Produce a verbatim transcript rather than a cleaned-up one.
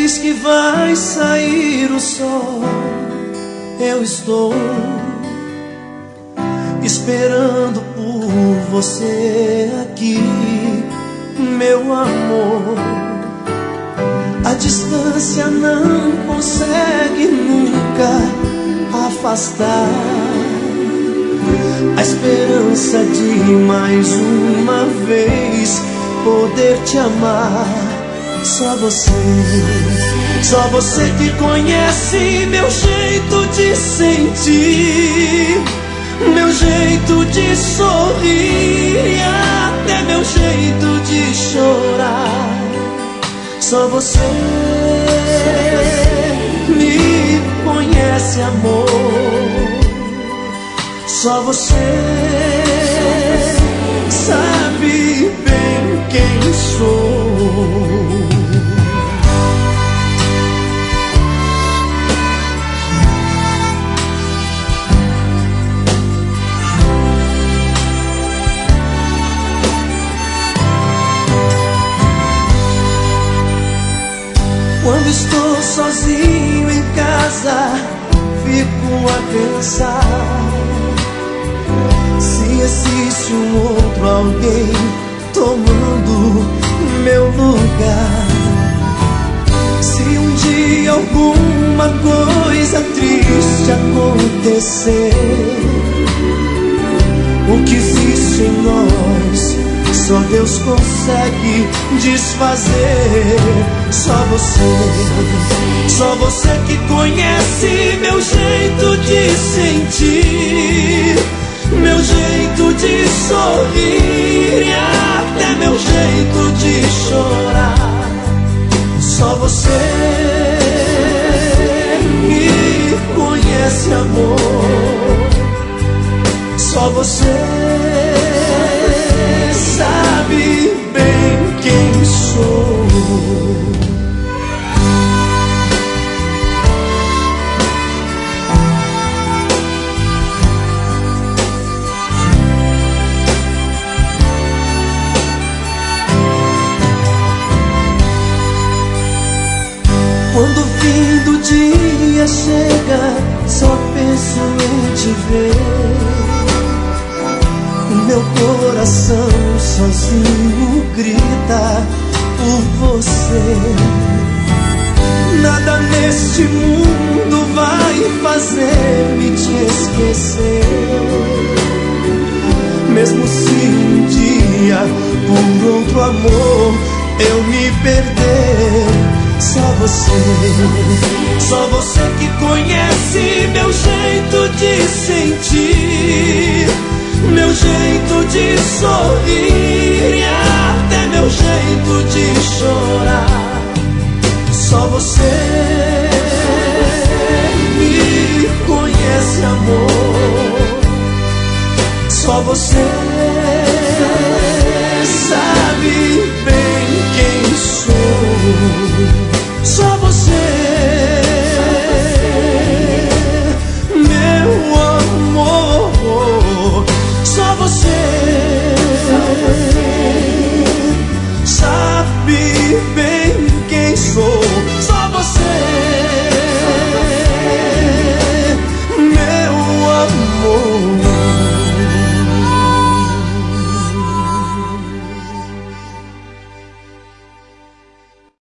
diz que vai sair o sol, eu estou esperando por você aqui, meu amor. A distância não consegue nunca afastar a esperança de mais uma vez poder te amar. Só você, só você que conhece meu jeito de sentir, meu jeito de sorrir e até meu jeito de chorar. Só você me conhece, amor. Só você sabe bem quem sou. Quando estou sozinho em casa, fico a pensar se existe um outro alguém tomando meu lugar. Se um dia alguma coisa triste acontecer, o que existe em nós só Deus consegue desfazer. Só você, só você que conhece meu jeito de sentir, meu jeito de sorrir e até meu jeito de chorar. Só você me conhece, amor. Só você sabe bem quem sou. Quando o fim do dia chega, só penso em te ver. Meu coração sozinho grita por você. Nada neste mundo vai fazer-me te esquecer. Mesmo se um dia por outro amor eu me perder, só você, só você que conhece meu jeito de sentir, meu jeito de sorrir e até meu jeito de chorar. Só você me conhece, amor. Só você sabe bem quem sou. Só você, meu amor. Só você sabe bem quem sou.